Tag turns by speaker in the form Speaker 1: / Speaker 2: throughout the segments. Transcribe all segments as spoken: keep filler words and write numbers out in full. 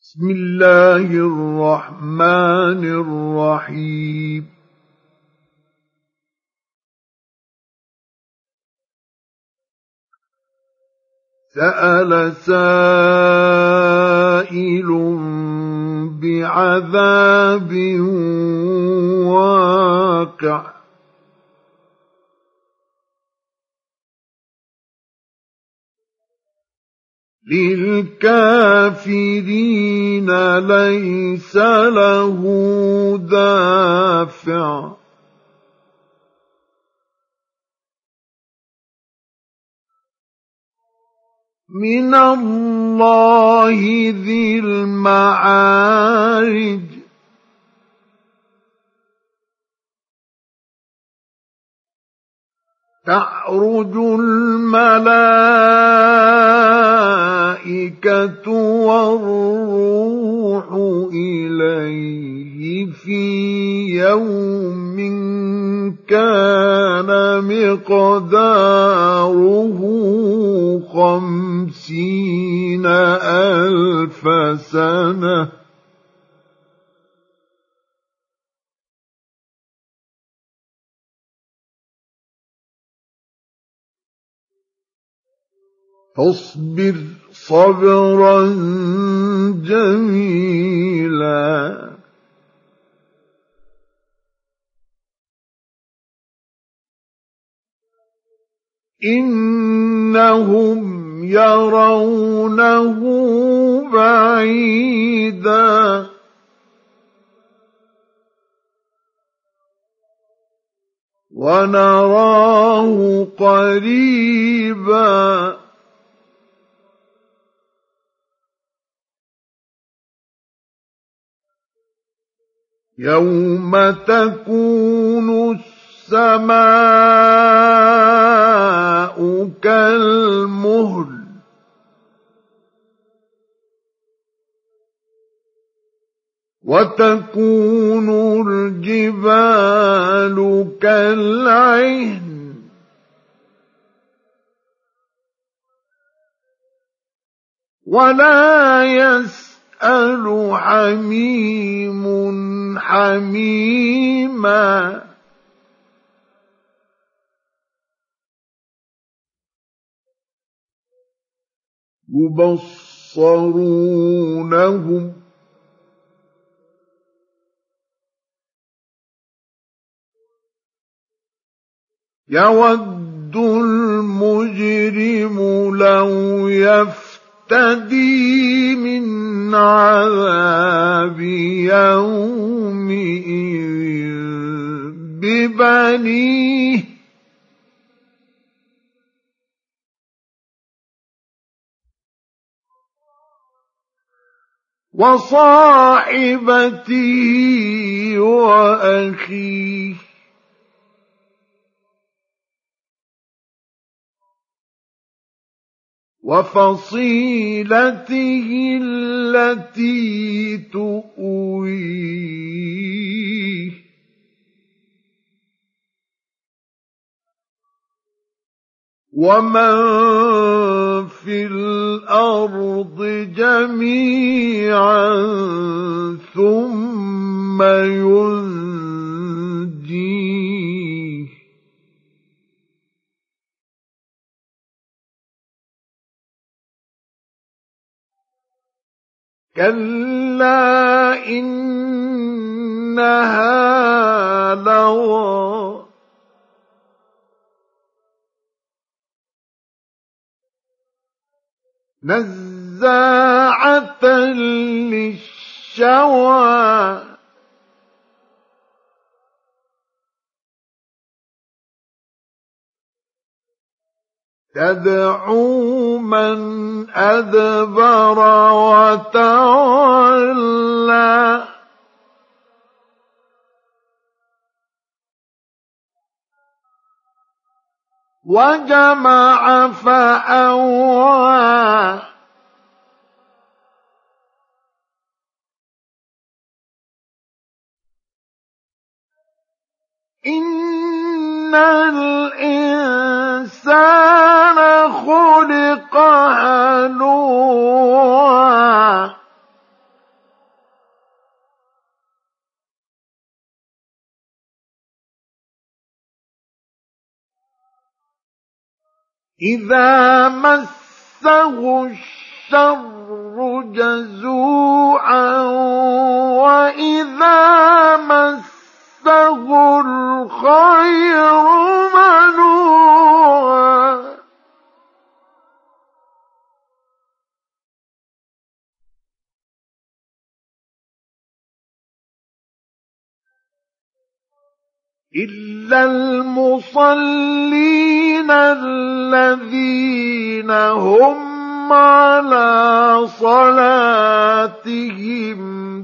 Speaker 1: بسم الله الرحمن الرحيم. سأل سائل بعذاب واقع للكافرين ليس له دافع من الله ذي المعارج تعرج الملائكة والروح إليه في يوم كان مقداره خمسين ألف سنة فاصبر صبرا جميلا إنهم يرونه بعيدا ونراه قريبا يوم تكون السماء كالمهل وتكون الجبال كالعهن ولا يسأل حميم حميما يبصرونهم يود المجرم لو يفتدي من عذاب يومئذ ببنيه وصاحبته وأخيه وفصيلته التي تؤويه ومن في الأرض جميعا ثم ينجيه كلا إنها لظى نزاعة للشوى تدعو من أدبر وتولى وجمع فأوعى إن الإنسان خلق هلوعا إذا مسه الشر جزوعا وإذا مسه الخير منوعا إلا المصلين الذين هم على صلاتهم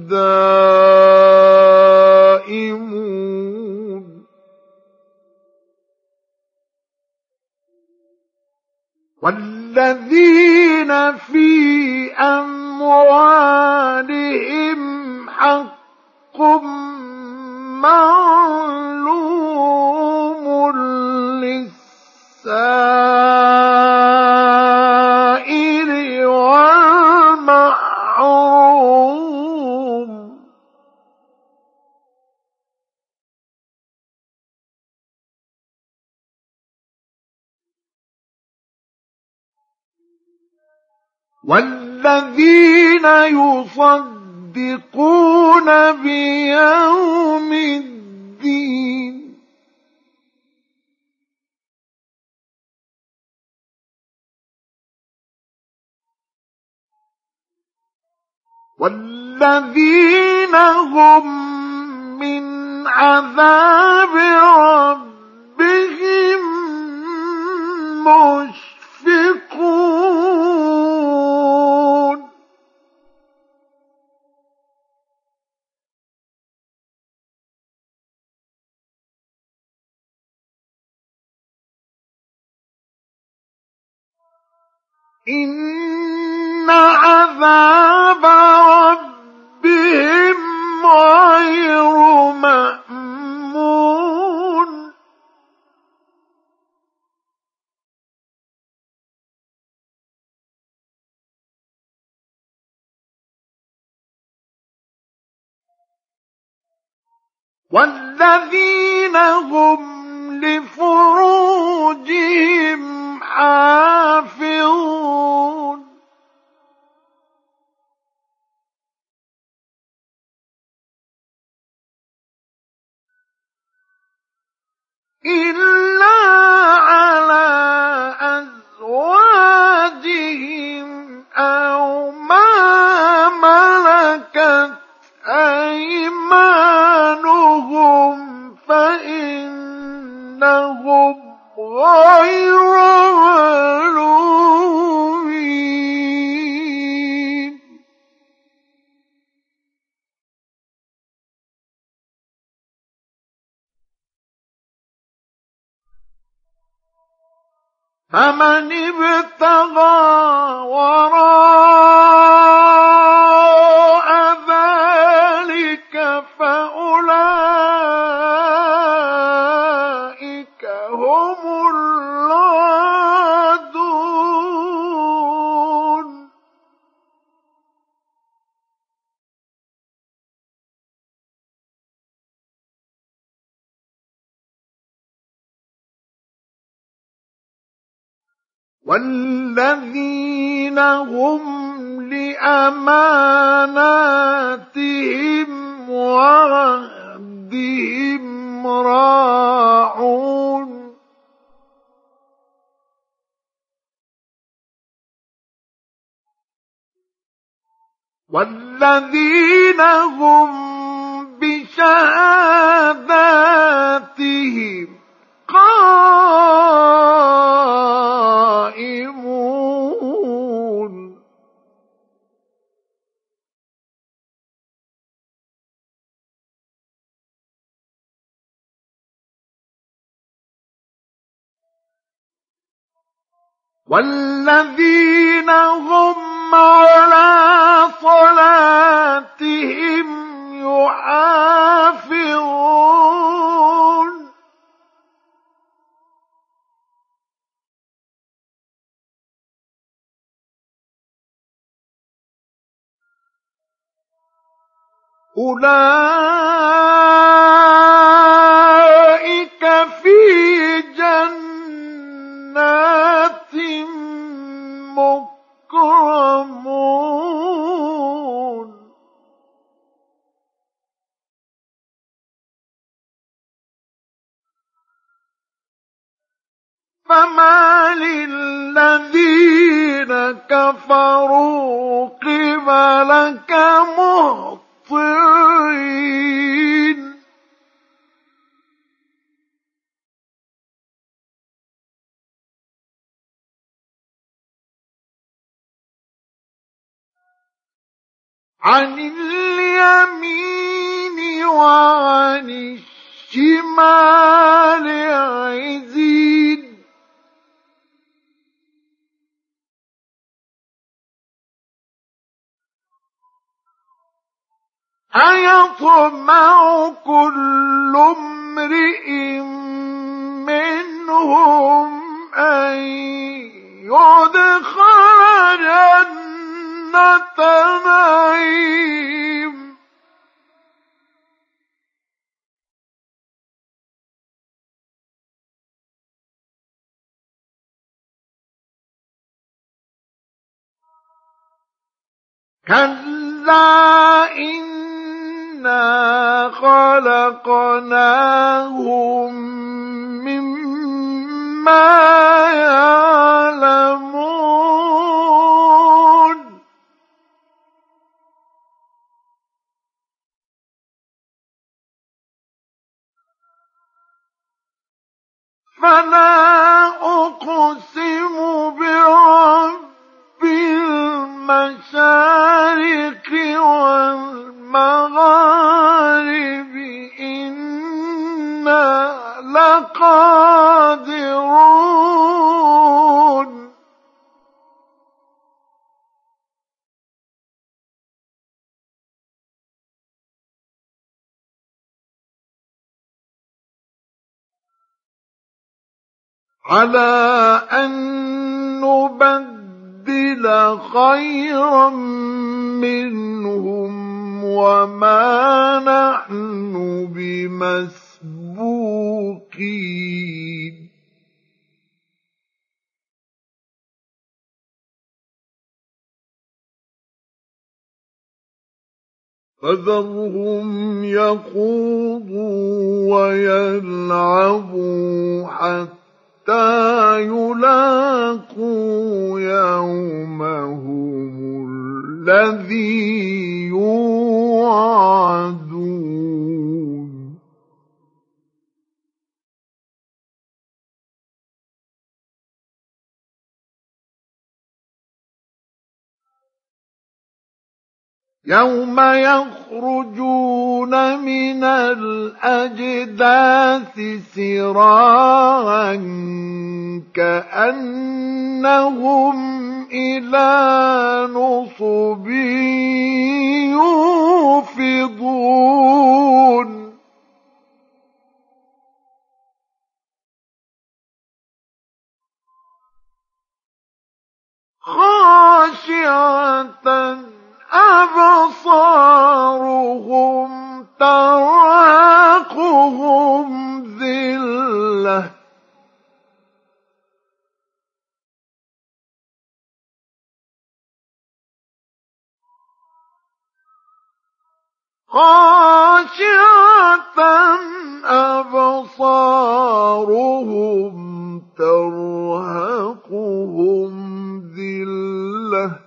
Speaker 1: دائمون والذين في أموالهم حق معلوم للسائل والمحروم والذين يصدقون بيوم الدين والذين هم من عذاب ربهم مشفقون إن عذاب ربهم غير مأمون والذين هم لفروجهم حافظون إلا على أزواجهم أو ما ملكت أيمانهم فإنهم غير ملومين فمن ابتغى وراء ذلك فأولئك هم العادون والذين هم لأماناتهم وعهدهم راعون والذين هم بشهاداتهم قائمون والذين هم على صلاتهم يحافظون أولئك في جنات كفروا قبلك مهطعين عن اليمين وعن الشمال عزين أيطمع كل امرئ منهم أن يدخل جنة نعيم كلا إنا خلقناهم مما يعلمون فلا أقسم برب المشارق والمغارب إنا لقادرون على أن نبدل خيرا منهم وما نحن بمسبوقين فذرهم يخوضوا ويلعبوا حتى حتى يلاقوا يومهم الذي يوعدون يوم يخرجون من الأجداث سراعا كأنهم إلى نصب يوفضون خاشعة أبصارهم ترهقهم ذلة خاشعة أبصارهم ترهقهم ذلة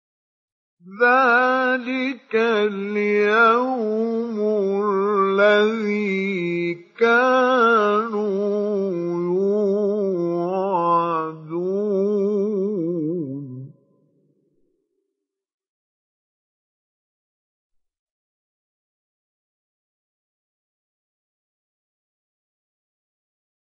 Speaker 1: ذلك اليوم الذي